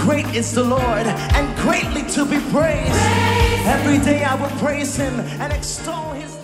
great is the Lord, and greatly to be praised. Every day I will praise him and extol his